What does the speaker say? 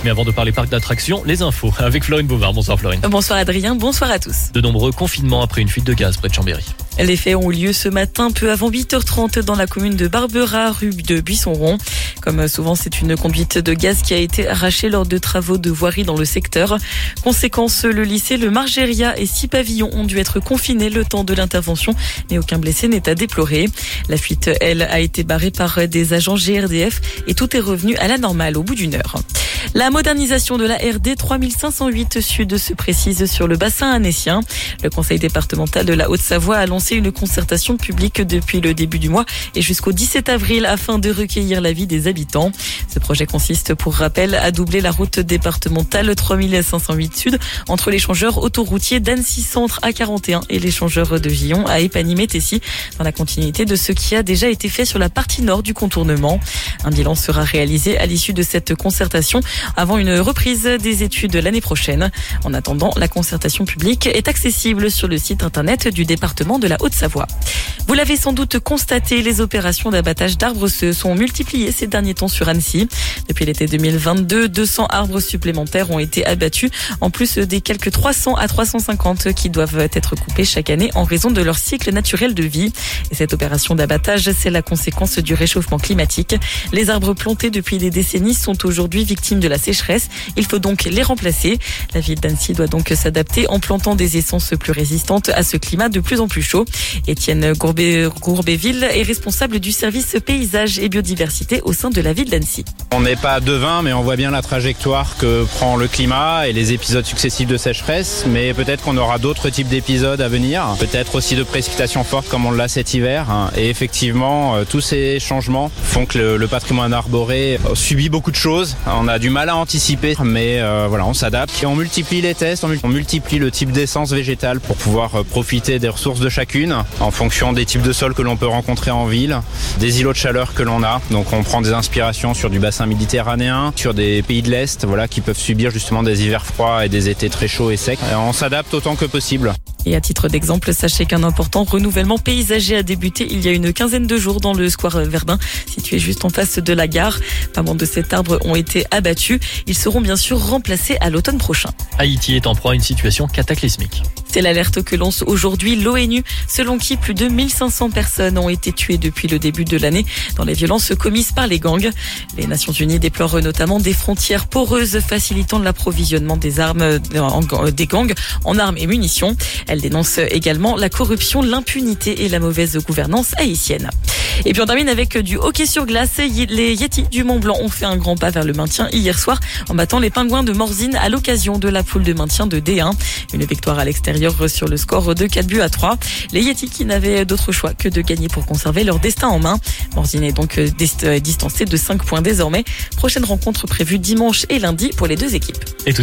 Mais avant de parler parc d'attractions, les infos avec Florine Bovard. Bonsoir Florine. Bonsoir Adrien, bonsoir à tous. De nombreux confinements après une fuite de gaz près de Chambéry. Les faits ont eu lieu ce matin, peu avant 8h30 dans la commune de Barbera, rue de Buisson-Rond. Comme souvent, c'est une conduite de gaz qui a été arrachée lors de travaux de voirie dans le secteur. Conséquence, le lycée, le Margéria et 6 pavillons ont dû être confinés le temps de l'intervention, mais aucun blessé n'est à déplorer. La fuite, elle, a été barrée par des agents GRDF et tout est revenu à la normale au bout d'une heure. La modernisation de la RD 3508 Sud se précise sur le bassin annécien. Le conseil départemental de la Haute-Savoie a lancé une concertation publique depuis le début du mois et jusqu'au 17 avril afin de recueillir l'avis des habitants. Ce projet consiste, pour rappel, à doubler la route départementale 3508 Sud entre l'échangeur autoroutier d'Annecy Centre à 41 et l'échangeur de Gillon à Épagny-Métessy, dans la continuité de ce qui a déjà été fait sur la partie nord du contournement. Un bilan sera réalisé à l'issue de cette concertation avant une reprise des études l'année prochaine. En attendant, la concertation publique est accessible sur le site internet du département de la Haute-Savoie. Vous l'avez sans doute constaté, les opérations d'abattage d'arbres se sont multipliées ces derniers temps sur Annecy. Depuis l'été 2022, 200 arbres supplémentaires ont été abattus, en plus des quelques 300 à 350 qui doivent être coupés chaque année en raison de leur cycle naturel de vie. Et cette opération d'abattage, c'est la conséquence du réchauffement climatique. Les arbres plantés depuis des décennies sont aujourd'hui victimes de la sécheresse. Il faut donc les remplacer. La ville d'Annecy doit donc s'adapter en plantant des essences plus résistantes à ce climat de plus en plus chaud. Étienne Gourbéville est responsable du service paysage et biodiversité au sein de la ville d'Annecy. On n'est pas devin, mais on voit bien la trajectoire que prend le climat et les épisodes successifs de sécheresse. Mais peut-être qu'on aura d'autres types d'épisodes à venir. Peut-être aussi de précipitations fortes comme on l'a cet hiver. Et effectivement, tous ces changements font que le patrimoine arboré subit beaucoup de choses. On a du mal à anticiper, mais voilà, on s'adapte. Et on multiplie les tests, on multiplie le type d'essence végétale pour pouvoir profiter des ressources de chacune en fonction des types de sols que l'on peut rencontrer en ville, des îlots de chaleur que l'on a. Donc on prend des inspirations sur du bassin méditerranéen, sur des pays de l'Est, voilà, qui peuvent subir justement des hivers froids et des étés très chauds et secs. Et on s'adapte autant que possible. Et à titre d'exemple, sachez qu'un important renouvellement paysager a débuté il y a une quinzaine de jours dans le square Verdun, situé juste en face de la gare. Pas moins de 7 arbres ont été abattus. Ils seront bien sûr remplacés à l'automne prochain. Haïti est en proie à une situation cataclysmique. C'est l'alerte que lance aujourd'hui l'ONU, selon qui plus de 1500 personnes ont été tuées depuis le début de l'année dans les violences commises par les gangs. Les Nations Unies déplorent notamment des frontières poreuses facilitant l'approvisionnement des armes des gangs en armes et munitions. Elle dénonce également la corruption, l'impunité et la mauvaise gouvernance haïtienne. Et puis on termine avec du hockey sur glace. Les Yétis du Mont-Blanc ont fait un grand pas vers le maintien hier soir en battant les Pingouins de Morzine à l'occasion de la poule de maintien de D1. Une victoire à l'extérieur sur le score de 4-3. Les Yétis qui n'avaient d'autre choix que de gagner pour conserver leur destin en main. Morzine est donc distancé de 5 points désormais. Prochaine rencontre prévue dimanche et lundi pour les deux équipes.